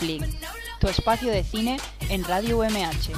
Flick, tu espacio de cine en Radio UMH.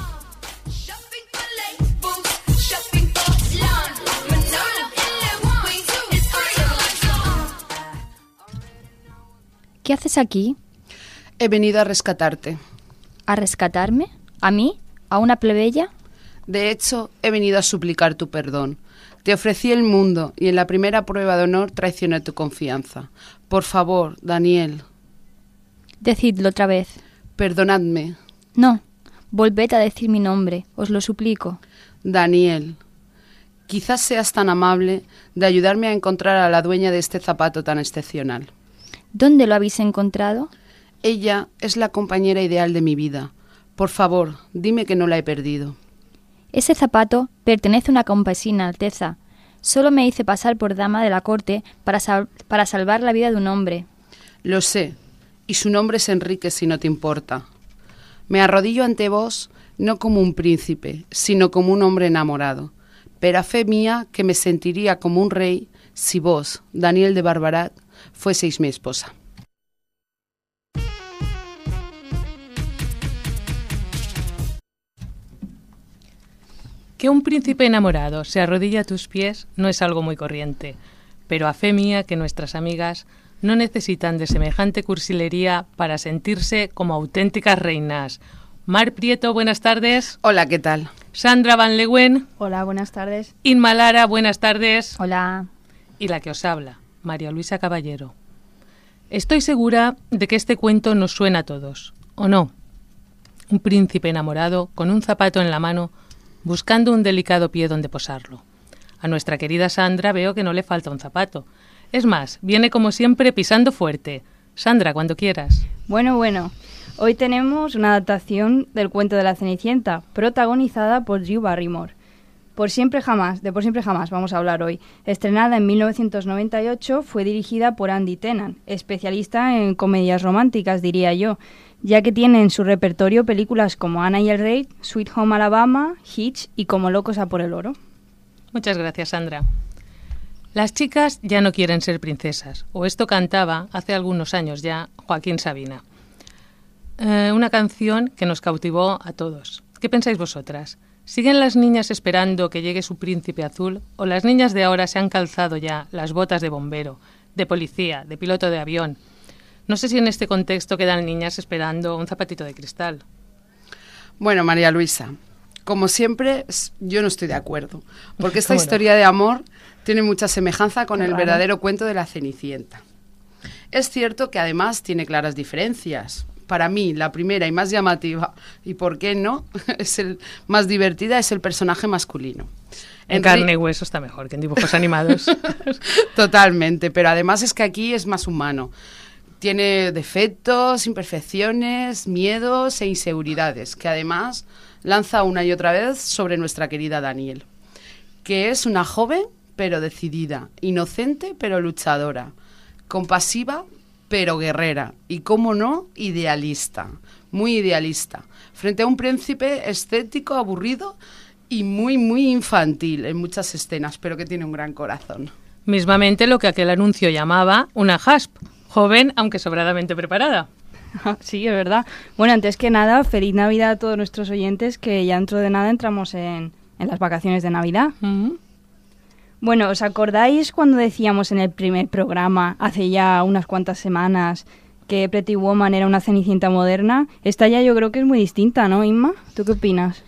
¿Qué haces aquí? He venido a rescatarte. ¿A rescatarme? ¿A mí? ¿A una plebeya? De hecho, he venido a suplicar tu perdón. Te ofrecí el mundo y en la primera prueba de honor traicioné tu confianza. Por favor, Daniel. Decidlo otra vez. Perdonadme. No, volved a decir mi nombre, os lo suplico. Daniel. Quizás seas tan amable de ayudarme a encontrar a la dueña de este zapato tan excepcional. ¿Dónde lo habéis encontrado? Ella es la compañera ideal de mi vida. Por favor, dime que no la he perdido. Ese zapato pertenece a una campesina, Alteza. Solo me hice pasar por dama de la corte para salvar la vida de un hombre. Lo sé, y su nombre es Enrique, si no te importa. Me arrodillo ante vos no como un príncipe, sino como un hombre enamorado. Pero a fe mía que me sentiría como un rey si vos, Daniel de Barbarat, fueseis mi esposa. Que un príncipe enamorado se arrodille a tus pies no es algo muy corriente, pero a fe mía que nuestras amigas no necesitan de semejante cursilería para sentirse como auténticas reinas. Mar Prieto, buenas tardes. Hola, ¿qué tal? Sandra Van Leeuwen. Hola, buenas tardes. Inma Lara, buenas tardes. Hola. Y la que os habla, María Luisa Caballero. Estoy segura de que este cuento nos suena a todos, ¿o no? Un príncipe enamorado con un zapato en la mano buscando un delicado pie donde posarlo. A nuestra querida Sandra veo que no le falta un zapato. Es más, viene como siempre pisando fuerte. Sandra, cuando quieras. Bueno, hoy tenemos una adaptación del cuento de la Cenicienta, protagonizada por Drew Barrymore. De Por siempre jamás vamos a hablar hoy. Estrenada en 1998, fue dirigida por Andy Tennant, especialista en comedias románticas, diría yo, ya que tiene en su repertorio películas como Ana y el Rey, Sweet Home Alabama, Hitch y Como locos a por el oro. Muchas gracias, Sandra. Las chicas ya no quieren ser princesas, o esto cantaba hace algunos años ya Joaquín Sabina. Una canción que nos cautivó a todos. ¿Qué pensáis vosotras? ¿Siguen las niñas esperando que llegue su príncipe azul o las niñas de ahora se han calzado ya las botas de bombero, de policía, de piloto de avión? No sé si en este contexto quedan niñas esperando un zapatito de cristal. Bueno, María Luisa, como siempre, yo no estoy de acuerdo, porque esta historia de amor tiene mucha semejanza con el verdadero cuento de la Cenicienta. Es cierto que además tiene claras diferencias. Para mí, la primera y más llamativa, y por qué no, más divertida, es el personaje masculino. En carne y hueso está mejor que en dibujos animados. Totalmente, pero además es que aquí es más humano. Tiene defectos, imperfecciones, miedos e inseguridades, que además lanza una y otra vez sobre nuestra querida Daniel, que es una joven pero decidida, inocente pero luchadora, compasiva pero guerrera y, cómo no, idealista, muy idealista, frente a un príncipe estético, aburrido y muy infantil en muchas escenas, pero que tiene un gran corazón. Mismamente lo que aquel anuncio llamaba una hasp, joven aunque sobradamente preparada. Sí, es verdad. Bueno, antes que nada, feliz Navidad a todos nuestros oyentes, que ya dentro de nada entramos en las vacaciones de Navidad. Uh-huh. Bueno, ¿os acordáis cuando decíamos en el primer programa, hace ya unas cuantas semanas, que Pretty Woman era una Cenicienta moderna? Esta ya yo creo que es muy distinta, ¿no, Inma? ¿Tú qué opinas?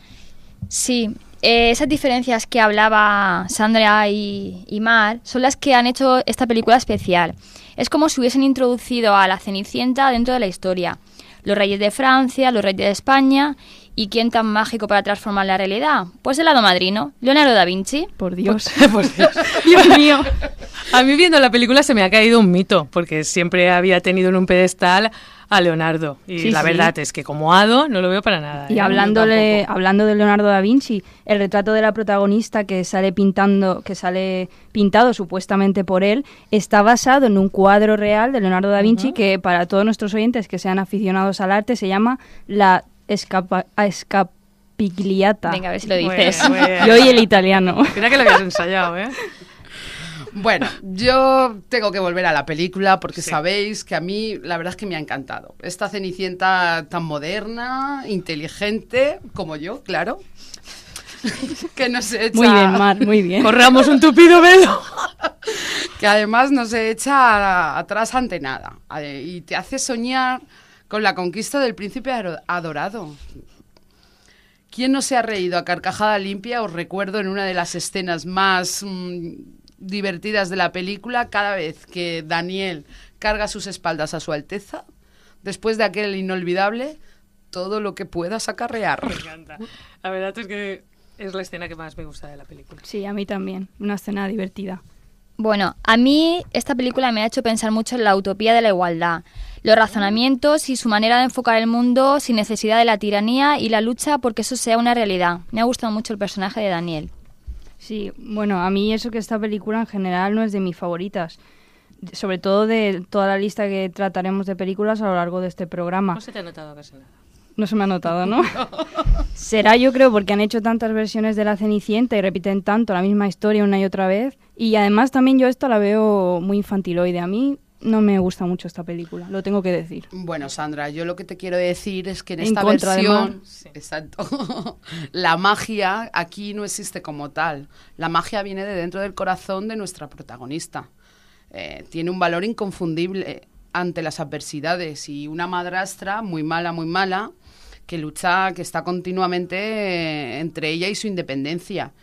Sí, esas diferencias que hablaba Sandra y Mar son las que han hecho esta película especial. Es como si hubiesen introducido a la Cenicienta dentro de la historia. Los reyes de Francia, los reyes de España. ¿Y quién tan mágico para transformar la realidad? Pues el hado madrino, Leonardo da Vinci. Por Dios. Por Dios. Dios mío. A mí viendo la película se me ha caído un mito, porque siempre había tenido en un pedestal a Leonardo. Y sí, la verdad es que como hado no lo veo para nada. Y hablando de Leonardo da Vinci, el retrato de la protagonista que sale pintado supuestamente por él, está basado en un cuadro real de Leonardo da Vinci que para todos nuestros oyentes que sean aficionados al arte se llama La Scapigliata. Venga, a ver si lo dices. Yo y el italiano. Mira que lo habías ensayado, ¿eh? Bueno, yo tengo que volver a la película porque Sí. sabéis que a mí la verdad es que me ha encantado. Esta Cenicienta tan moderna, inteligente, como yo, claro, que no se echa... Muy bien, Mar, muy bien. Corramos un tupido velo. Que además no se echa atrás ante nada y te hace soñar con la conquista del príncipe adorado. ¿Quién no se ha reído a carcajada limpia? Os recuerdo en una de las escenas más divertidas de la película, cada vez que Daniel carga sus espaldas a su Alteza, después de aquel inolvidable, todo lo que puedas acarrear. Me encanta. La verdad es que es la escena que más me gusta de la película. Sí, a mí también. Una escena divertida. Bueno, a mí esta película me ha hecho pensar mucho en la utopía de la igualdad, los razonamientos y su manera de enfocar el mundo sin necesidad de la tiranía y la lucha porque eso sea una realidad. Me ha gustado mucho el personaje de Daniel. Sí, bueno, a mí eso que esta película en general no es de mis favoritas. Sobre todo de toda la lista que trataremos de películas a lo largo de este programa. No se te ha notado casi nada. No se me ha notado, ¿no? Será, yo creo, porque han hecho tantas versiones de La Cenicienta y repiten tanto la misma historia una y otra vez. Y además también yo esto la veo muy infantiloide. A mí no me gusta mucho esta película, lo tengo que decir. Bueno, Sandra, yo lo que te quiero decir es que en En esta contra de Mar. versión, exacto, la magia aquí no existe como tal. La magia viene de dentro del corazón de nuestra protagonista. Tiene un valor inconfundible ante las adversidades y una madrastra muy mala, que lucha, que está continuamente entre ella y su independencia.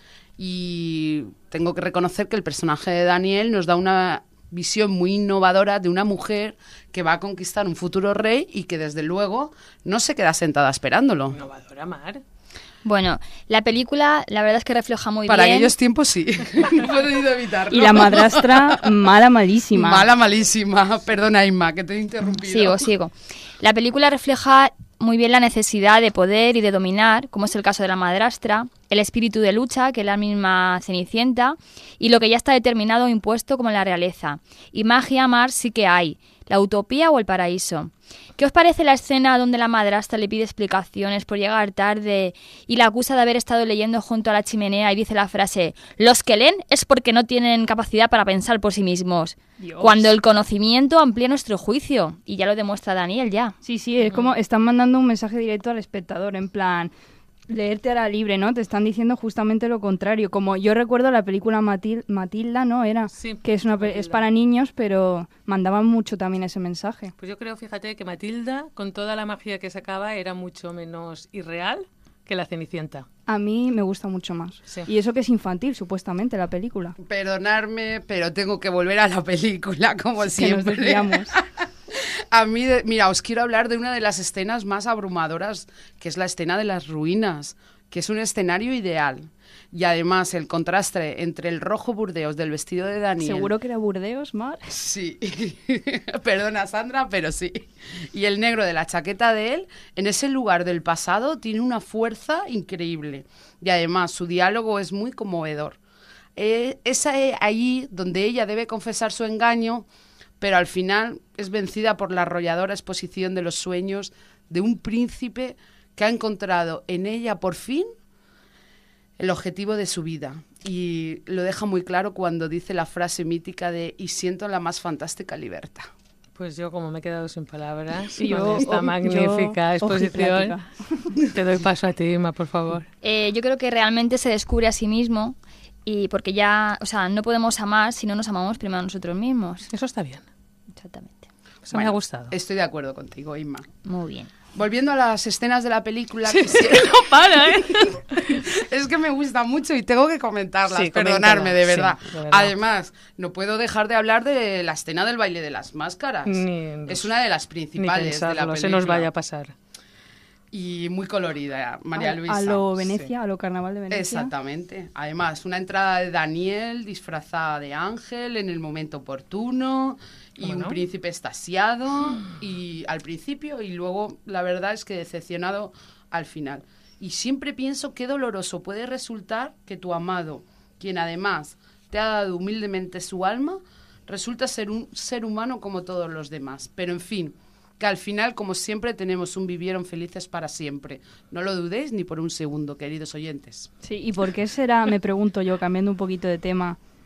Y tengo que reconocer que el personaje de Daniel nos da una visión muy innovadora de una mujer que va a conquistar un futuro rey y que desde luego no se queda sentada esperándolo. Innovadora, Mar. Bueno, la película la verdad es que refleja muy Para bien... aquellos tiempos sí, no he podido evitarlo. Y la madrastra, malísima. Malísima. Perdona, Inma, que te he interrumpido. Sigo. La película refleja muy bien la necesidad de poder y de dominar, como es el caso de la madrastra, el espíritu de lucha, que es la misma Cenicienta, y lo que ya está determinado o impuesto como la realeza. Y magia, Mar, sí que hay, la utopía o el paraíso. ¿Qué os parece la escena donde la madrastra le pide explicaciones por llegar tarde y la acusa de haber estado leyendo junto a la chimenea y dice la frase: los que leen es porque no tienen capacidad para pensar por sí mismos? Dios. Cuando el conocimiento amplía nuestro juicio, y ya lo demuestra Daniel ya. Sí, es como están mandando un mensaje directo al espectador, en plan, leerte a la libre, ¿no? Te están diciendo justamente lo contrario. Como yo recuerdo la película Matilda, ¿no? Era, Sí, que es, Matilda. es para niños, pero mandaban mucho también ese mensaje. Pues yo creo, fíjate, que Matilda, con toda la magia que sacaba, era mucho menos irreal que la Cenicienta. A mí me gusta mucho más. Sí. Y eso que es infantil, supuestamente, la película. Perdonadme, pero tengo que volver a la película, como Que nos siempre. desviamos. A mí, mira, os quiero hablar de una de las escenas más abrumadoras, que es la escena de las ruinas, que es un escenario ideal. Y además el contraste entre el rojo burdeos del vestido de Daniel... ¿Seguro que era Burdeos, Mar? Sí, perdona Sandra, pero sí. Y el negro de la chaqueta de él, en ese lugar del pasado, tiene una fuerza increíble. Y además su diálogo es muy conmovedor. Es ahí donde ella debe confesar su engaño, pero al final es vencida por la arrolladora exposición de los sueños de un príncipe que ha encontrado en ella por fin el objetivo de su vida. Y lo deja muy claro cuando dice la frase mítica de "y siento la más fantástica libertad". Pues yo, como me he quedado sin palabras Sí, con yo- esta yo- magnífica exposición, ojiplática. te doy paso a ti, Ima, por favor. Yo creo que realmente se descubre a sí mismo y porque ya, o sea, no podemos amar si no nos amamos primero a nosotros mismos. Eso está bien. Exactamente. Eso me ha gustado. Estoy de acuerdo contigo, Inma. Muy bien. Volviendo a las escenas de la película, No para, ¿eh? es que me gusta mucho y tengo que comentarlas, Sí, perdonarme, de coméntala, verdad. sí, de verdad. Además, no puedo dejar de hablar de la escena del baile de las máscaras. Es una de las Ni principales de la pensarlo, película. se nos vaya a pasar. Y muy colorida, María Luisa. A lo Sí. Venecia, a lo Carnaval de Venecia. Exactamente. Además, una entrada de Daniel disfrazada de ángel en el momento oportuno y ¿Cómo un no? príncipe extasiado y al principio y luego la verdad es que decepcionado al final. Y siempre pienso qué doloroso puede resultar que tu amado, quien además te ha dado humildemente su alma, resulta ser un ser humano como todos los demás. Pero en fin, que al final, como siempre, tenemos un vivieron felices para siempre. No lo dudéis ni por un segundo, queridos oyentes. Sí, ¿y por qué será, me pregunto yo, cambiando un poquito de tema,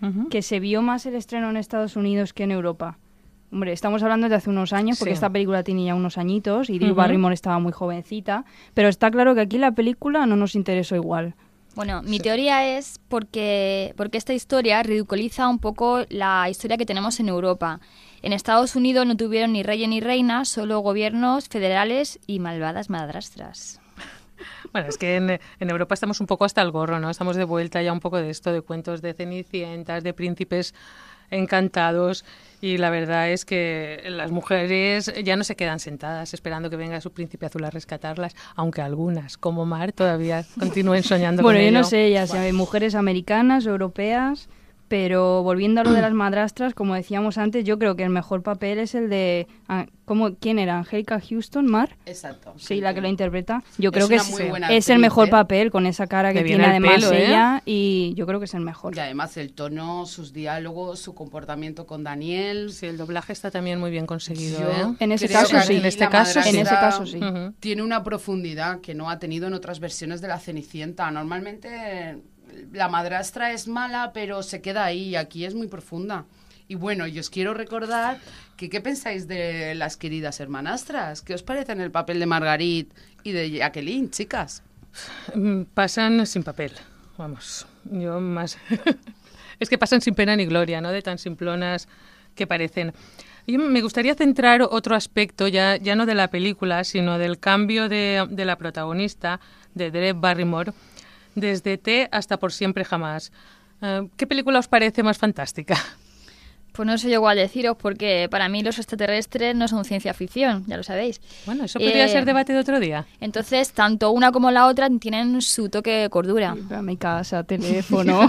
que se vio más el estreno en Estados Unidos que en Europa. Hombre, estamos hablando de hace unos años, porque esta película tiene ya unos añitos y Drew Barrymore estaba muy jovencita, pero está claro que aquí la película no nos interesó igual. Bueno, mi teoría es porque esta historia ridiculiza un poco la historia que tenemos en Europa. En Estados Unidos no tuvieron ni reyes ni reinas, solo gobiernos federales y malvadas madrastras. Bueno, es que en Europa estamos un poco hasta el gorro, ¿no? Estamos de vuelta ya un poco de esto, de cuentos de cenicientas, de príncipes encantados, y la verdad es que las mujeres ya no se quedan sentadas esperando que venga su príncipe azul a rescatarlas, aunque algunas, como Mar, todavía continúen soñando con ello. Bueno, yo no sé ya si hay mujeres americanas o europeas, pero volviendo a lo de las madrastras, como decíamos antes, yo creo que el mejor papel es el de... ¿Quién era? ¿Angélica Houston, Mar? Exacto. Sí, la que lo interpreta. Yo creo que es el mejor papel, con esa cara que tiene además pelo, ella, y yo creo que es el mejor. Y además el tono, sus diálogos, su comportamiento con Daniel. Sí, el doblaje está también muy bien conseguido, En ese caso sí. En este caso sí. Tiene una profundidad que no ha tenido en otras versiones de La Cenicienta. Normalmente la madrastra es mala, pero se queda ahí. Aquí es muy profunda. Y bueno, yo os quiero recordar que ¿qué pensáis de las queridas hermanastras? ¿Qué os parece en el papel de Marguerite y de Jacqueline, chicas? Pasan sin papel, vamos. Yo más... es que pasan sin pena ni gloria, ¿no? De tan simplonas que parecen. Yo me gustaría centrar otro aspecto, ya no de la película, sino del cambio de la protagonista, de Drew Barrymore, desde T hasta Por siempre jamás. ¿Qué película os parece más fantástica? Pues no sé yo igual deciros, porque para mí los extraterrestres no son ciencia ficción, ya lo sabéis. Bueno, eso podría ser debate de otro día. Entonces, tanto una como la otra tienen su toque de cordura. Mi casa, teléfono.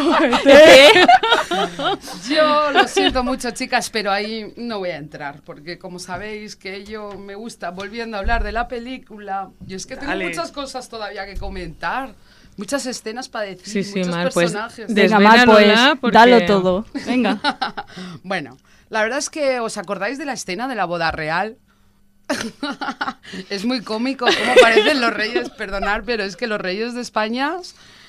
Yo lo siento mucho, chicas, pero ahí no voy a entrar, porque como sabéis que yo me gusta, volviendo a hablar de la película, yo es que tengo muchas cosas todavía que comentar. Muchas escenas para decir, muchos Mar, personajes. Pues, venga, Mar, pues, porque... dalo todo. Venga. Bueno, la verdad es que ¿os acordáis de la escena de la boda real? Es muy cómico cómo parecen los reyes, perdonad, pero es que los reyes de España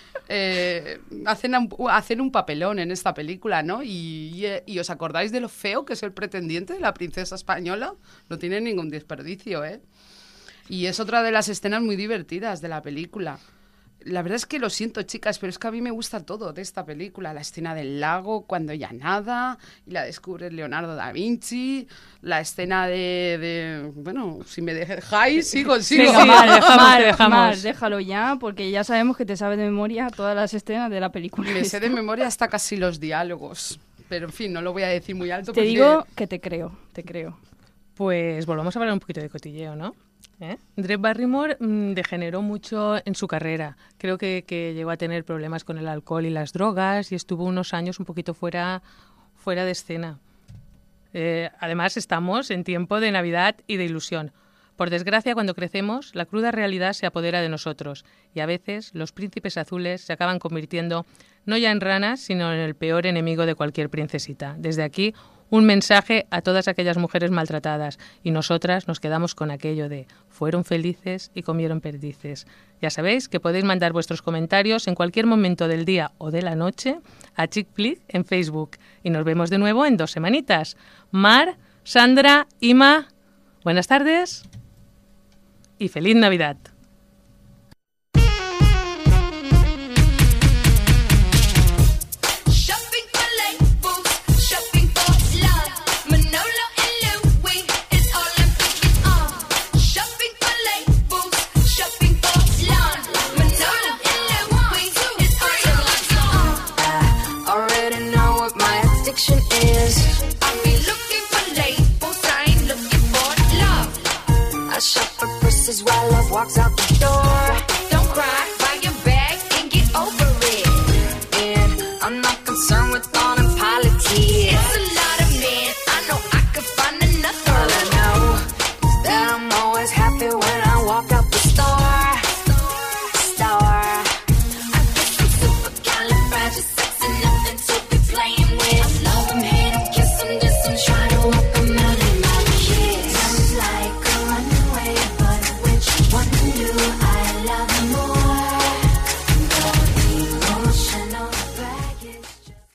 hacen un papelón en esta película, ¿no? Y ¿os acordáis de lo feo que es el pretendiente de la princesa española? No tiene ningún desperdicio, ¿eh? Y es otra de las escenas muy divertidas de la película. La verdad es que lo siento, chicas, pero es que a mí me gusta todo de esta película. La escena del lago, cuando ella nada, y la descubre Leonardo da Vinci, la escena de bueno, si me dejáis, sigo. Venga, Mar, déjalo ya, porque ya sabemos que te sabes de memoria todas las escenas de la película. Me sé de memoria hasta casi los diálogos, pero en fin, no lo voy a decir muy alto. Te digo que te creo. Pues volvamos a hablar un poquito de cotilleo, ¿no? Drew Barrymore degeneró mucho en su carrera. Creo que llegó a tener problemas con el alcohol y las drogas y estuvo unos años un poquito fuera de escena. Además, estamos en tiempo de Navidad y de ilusión. Por desgracia, cuando crecemos, la cruda realidad se apodera de nosotros y a veces los príncipes azules se acaban convirtiendo no ya en ranas, sino en el peor enemigo de cualquier princesita. Desde aquí, un mensaje a todas aquellas mujeres maltratadas, y nosotras nos quedamos con aquello de fueron felices y comieron perdices. Ya sabéis que podéis mandar vuestros comentarios en cualquier momento del día o de la noche a Chick Flick en Facebook, y nos vemos de nuevo en 2 semanitas. Mar, Sandra, Ima, buenas tardes y feliz Navidad. While love walks out the door, don't cry, buy your bag and get over it. And I'm not concerned with